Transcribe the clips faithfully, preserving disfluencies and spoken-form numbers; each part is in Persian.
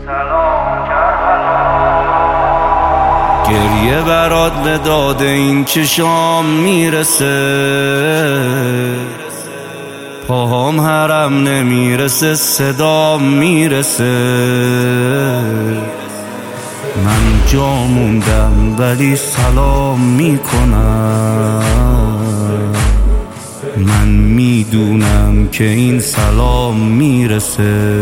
سلام کربلا. گریه برات به داد این چشام میرسه، پاهام حرم نمیرسه، صدام میرسه. من جا موندم ولی سلام میکنم، من میدونم که این سلام میرسه.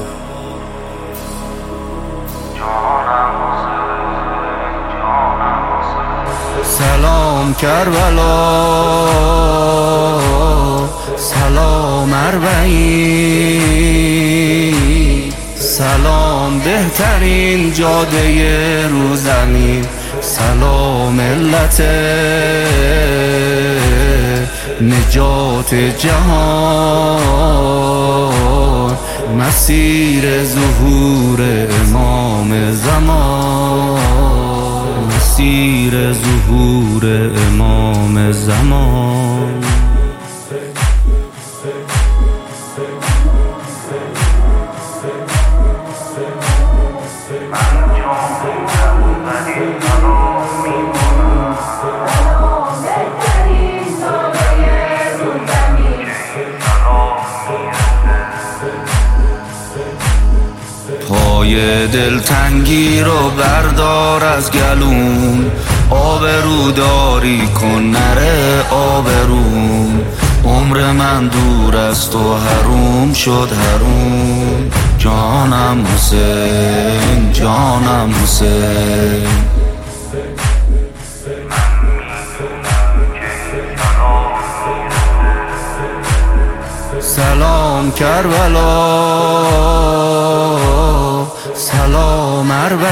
سلام کربلا، سلام اربعین، سلام بهترین جاده رو زمین، سلام ملت نجات جهان، مسیر ظهور امام زمان، مسیر ظهور امام زمان. پای دلتنگی رو بردار از گلوم، آبروداری کن نره آبروم. عمر من دور است و حروم شد حروم، جانم حسین، جانم حسین. سلام کربلا، سلام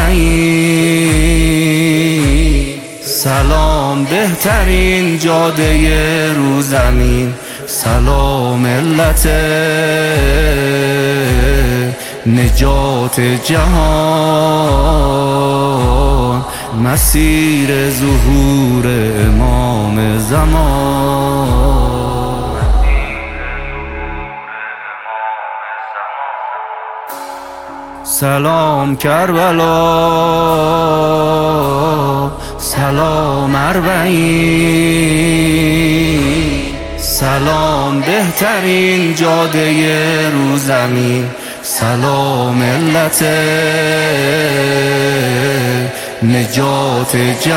اربعین، سلام بهترین جاده رو زمین، سلام ملت نجات جهان، مسیر ظهور امام زمان. سلام کربلا، سلام اربعین، سلام بهترین جاده رو زمین، سلام ملت نجات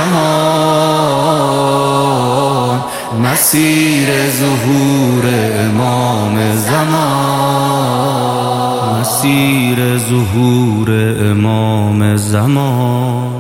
جهان، مسیر ظهور امام زمان، مسیر ظهور امام زمان.